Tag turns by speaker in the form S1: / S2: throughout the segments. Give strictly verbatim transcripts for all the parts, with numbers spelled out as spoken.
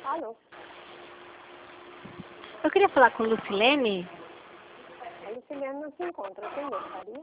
S1: Alô?
S2: Eu queria falar com Lucilene.
S1: A Lucilene não se encontra. Quem gostaria?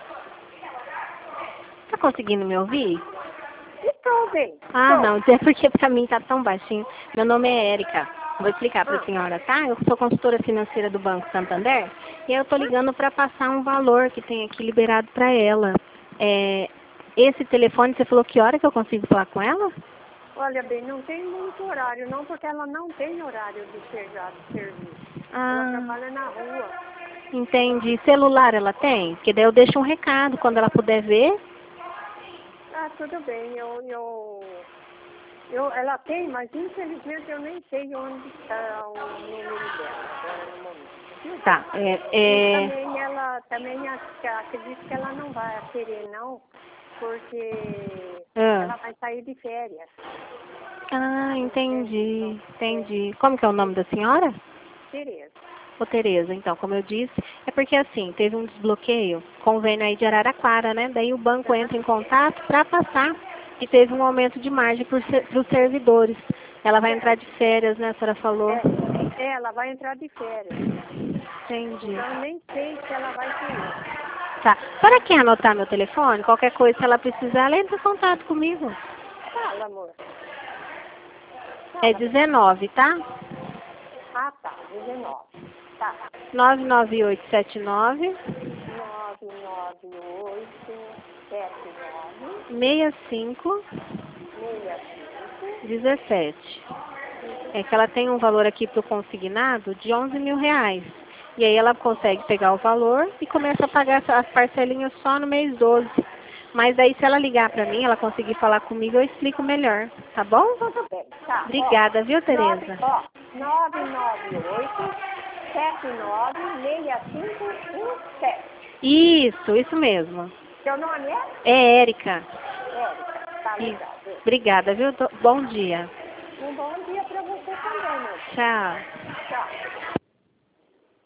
S2: Tá conseguindo me ouvir?
S1: Estou bem.
S2: Ah,
S1: Estou.
S2: não. É porque pra mim tá tão baixinho. Meu nome é Érica. Vou explicar pra
S1: Ah.
S2: senhora, tá? Eu sou consultora financeira do Banco Santander e eu tô ligando pra passar um valor que tem aqui liberado pra ela. É, esse telefone, você falou que hora que eu consigo falar com ela?
S1: Olha bem, não tem muito horário não, porque ela não tem horário de chegar de serviço. Ela
S2: Ah,
S1: trabalha na rua.
S2: entendi. Celular ela tem? Porque daí eu deixo um recado quando ela puder ver.
S1: Ah, tudo bem. Eu, eu, eu, ela tem, mas infelizmente eu nem sei onde está o número dela agora no momento. Viu?
S2: Tá. É,
S1: E
S2: é...
S1: também ela, também acho que- acredito que ela não vai querer não, porque
S2: Ah.
S1: ela vai sair de férias.
S2: Ah, entendi, entendi. Como que é o nome da senhora?
S1: Tereza.
S2: Ô, Tereza, então, como eu disse, é porque assim, teve um desbloqueio, convênio aí de Araraquara, né? Daí o banco entra em contato para passar e teve um aumento de margem para os servidores. Ela vai entrar de férias, né? A senhora falou.
S1: É, é, ela vai entrar de férias.
S2: Entendi.
S1: Então eu nem sei se ela vai querer.
S2: Tá. Para quem anotar meu telefone, qualquer coisa, se ela precisar, ela entra em contato comigo.
S1: Fala, amor.
S2: É
S1: Fala, bem.
S2: dezenove, tá?
S1: Ah, tá. dezenove. Tá.
S2: nove nove oito sete nove
S1: nove nove oito sete nove
S2: seis cinco
S1: seis cinco
S2: dezessete. É que
S1: dezessete.
S2: ela tem um valor aqui para o consignado de onze mil reais. E aí ela consegue pegar o valor e começa a pagar as parcelinhas só no mês doze. Mas aí se ela ligar para mim, ela conseguir falar comigo, eu explico melhor, tá bom?
S1: Tudo bem. Tá.
S2: Obrigada, viu,
S1: Ó, nove,
S2: Tereza?
S1: ó, nove nove oito sete nove seis cinco um sete.
S2: Isso, isso mesmo.
S1: Seu nome é?
S2: É Érica.
S1: Érica. Tá
S2: Isso.
S1: legal. Viu?
S2: Obrigada, viu? Bom dia.
S1: Um bom dia para você também, meu bem.
S2: Tchau.
S1: Tchau.